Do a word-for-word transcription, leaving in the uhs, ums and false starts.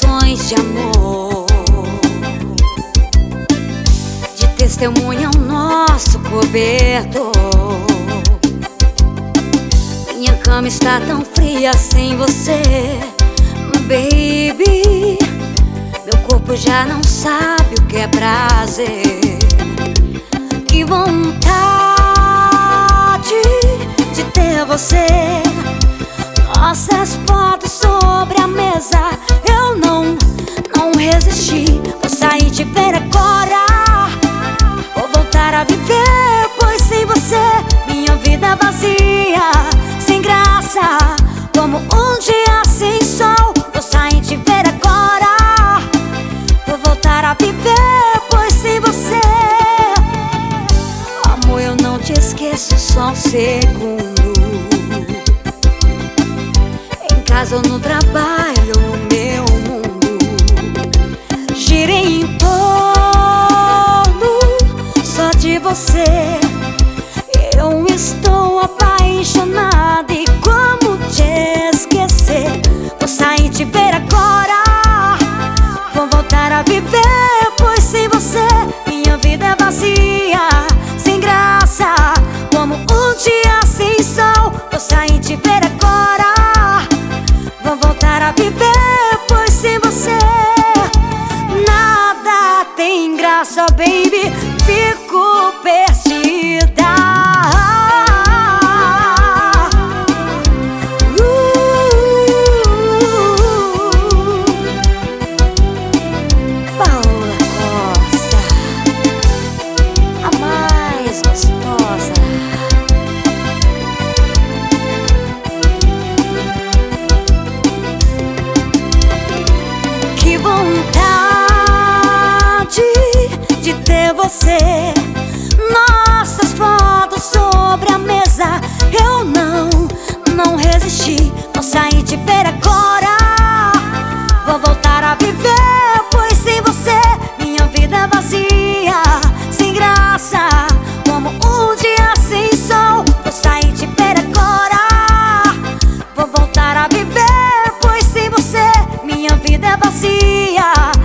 canções de amor, de testemunha ao nosso cobertor. Minha cama está tão fria sem você, baby. Meu corpo já não sabe o que é prazer. Que vontade de ter você. Nossas fotos sobre a mesa, eu não, não resisti. Vou sair de ver agora, vou voltar a viver, pois sem você minha vida é vazia, sem graça, como um dia sem sol. Vou sair de ver agora, vou voltar a viver, pois sem você, amor, eu não te esqueço só um segundo. Em casa ou no trabalho, no meu mundo, girei em torno só de você. Eu estou apaixonada e como te esquecer? Vou sair de ver agora, vou voltar a viver, pois sem você minha vida é vazia, sem graça, como um dia sem sol. Vou sair de ver agora, vou voltar a viver, pois sem você nada tem graça, baby. Fico perdida. Que vontade de ter você. Nossas fotos sobre a mesa, eu não, não resisti. Vou sair de ver agora, vou voltar a viver, pois sem você minha vida é vazia, sem graça, como um dia sem sol. Vou sair de ver agora, vou voltar a viver, pois sem você minha vida é vazia,